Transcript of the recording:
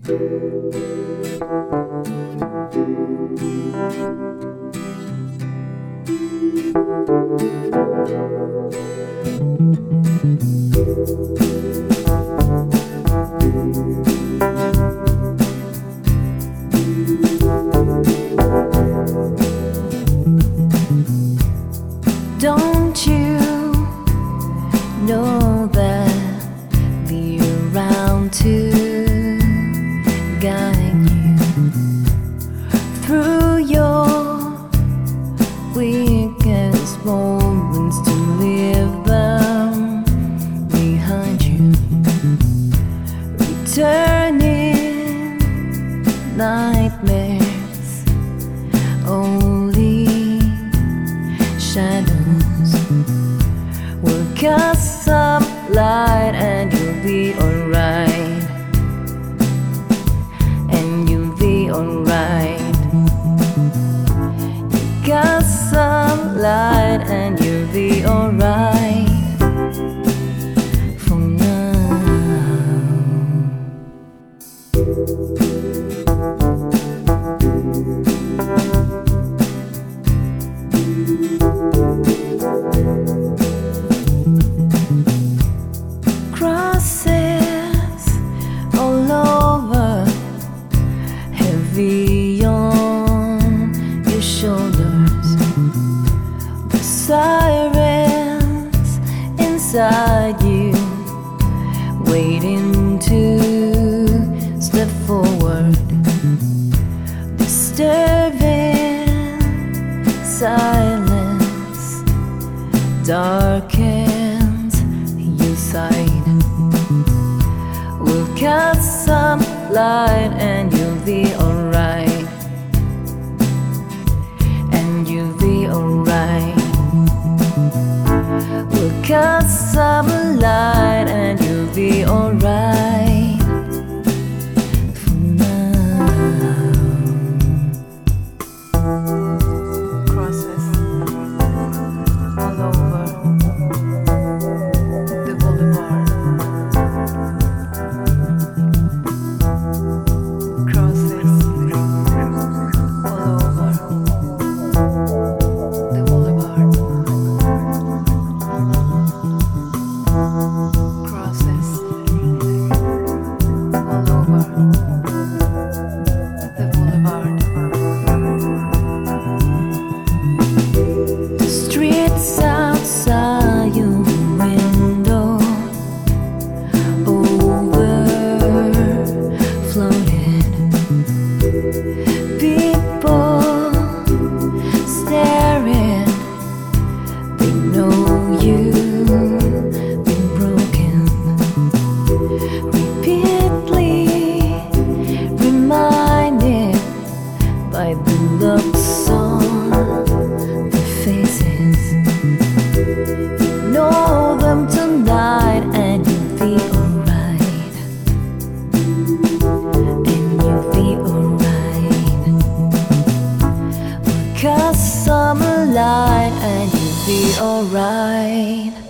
Don't you know that we're around to guide you through your weakest moments, to leave them behind you, returning nightmares, only shadows will cast some light, and you'll be alright, and you'll be alright. You cast some light, and you'll be alright for now. Crosses all over, heavy on your shoulders. The sirens inside you, waiting to step forward. Disturbing silence darkens your sight. We'll cast some light, and you'll be alright, and you'll be alright. We'll cast some light, and you'll be alright for now. Crosses all over the boulevard. Crosses all over the boulevard. Crosses all over the boulevard. The streets outside your window overfloated. People staring, they know you've been broken. Repeatedly reminded by the looks on their faces. Ignore them tonight, and you'll be alright, and you'll be alright. We'll cast some light, and you'll be alright.